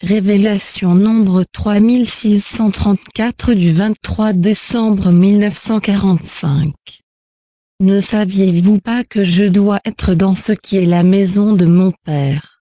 Révélation nombre 3634 du 23 décembre 1945. Ne saviez-vous pas que je dois être dans ce qui est la maison de mon Père?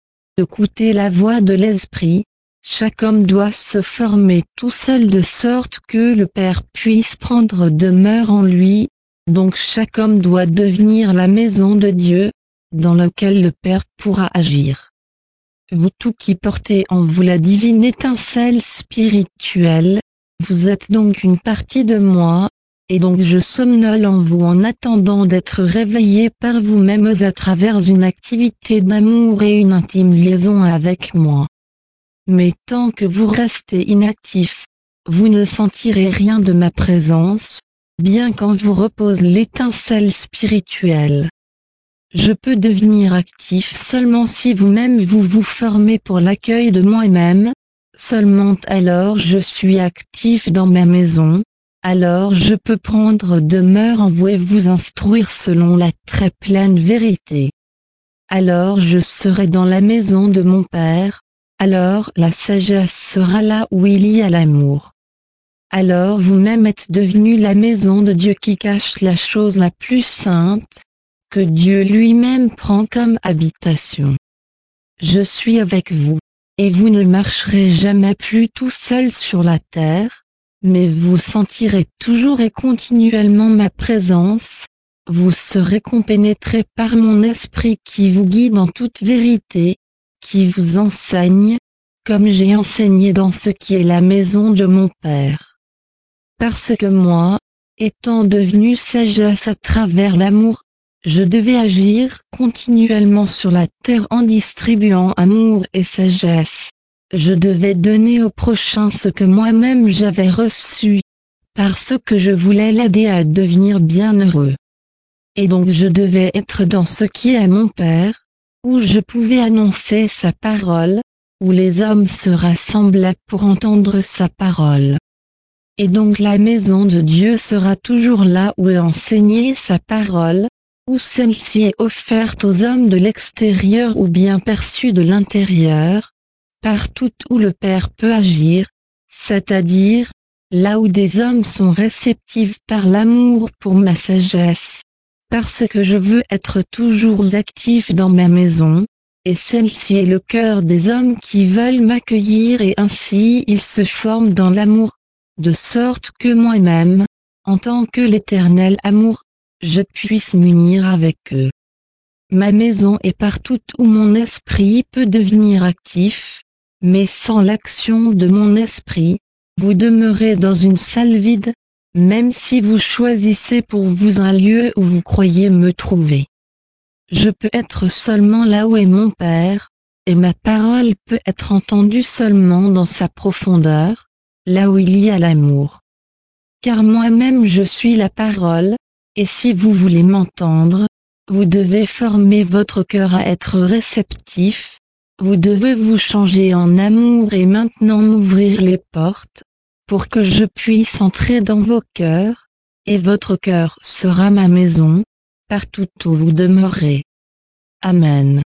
Écoutez la voix de l'Esprit. Chaque homme doit se former tout seul de sorte que le Père puisse prendre demeure en lui, donc chaque homme doit devenir la maison de Dieu, dans laquelle le Père pourra agir. Vous tous qui portez en vous la divine étincelle spirituelle, vous êtes donc une partie de moi, et donc je somnole en vous en attendant d'être réveillé par vous-mêmes à travers une activité d'amour et une intime liaison avec moi. Mais tant que vous restez inactif, vous ne sentirez rien de ma présence, bien qu'en vous repose l'étincelle spirituelle. Je peux devenir actif seulement si vous-même vous vous formez pour l'accueil de moi-même, seulement alors je suis actif dans ma maison, alors je peux prendre demeure en vous et vous instruire selon la très pleine vérité. Alors je serai dans la maison de mon Père, alors la sagesse sera là où il y a l'amour. Alors vous-même êtes devenu la maison de Dieu qui cache la chose la plus sainte, que Dieu lui-même prend comme habitation. Je suis avec vous, et vous ne marcherez jamais plus tout seul sur la terre, mais vous sentirez toujours et continuellement ma présence, vous serez compénétrés par mon esprit qui vous guide en toute vérité, qui vous enseigne, comme j'ai enseigné dans ce qui est la maison de mon Père. Parce que moi, étant devenu sagesse à travers l'amour, je devais agir continuellement sur la terre en distribuant amour et sagesse. Je devais donner au prochain ce que moi-même j'avais reçu, parce que je voulais l'aider à devenir bienheureux. Et donc je devais être dans ce qui est mon Père, où je pouvais annoncer sa parole, où les hommes se rassemblaient pour entendre sa parole. Et donc la maison de Dieu sera toujours là où est enseignée sa parole, où celle-ci est offerte aux hommes de l'extérieur ou bien perçue de l'intérieur, partout où le Père peut agir, c'est-à-dire, là où des hommes sont réceptifs par l'amour pour ma sagesse, parce que je veux être toujours actif dans ma maison, et celle-ci est le cœur des hommes qui veulent m'accueillir et ainsi ils se forment dans l'amour, de sorte que moi-même, en tant que l'éternel amour, je puisse m'unir avec eux. Ma maison est partout où mon esprit peut devenir actif, mais sans l'action de mon esprit, vous demeurez dans une salle vide, même si vous choisissez pour vous un lieu où vous croyez me trouver. Je peux être seulement là où est mon Père, et ma parole peut être entendue seulement dans sa profondeur, là où il y a l'amour. Car moi-même je suis la parole, et si vous voulez m'entendre, vous devez former votre cœur à être réceptif, vous devez vous changer en amour et maintenant m'ouvrir les portes, pour que je puisse entrer dans vos cœurs, et votre cœur sera ma maison, partout où vous demeurez. Amen.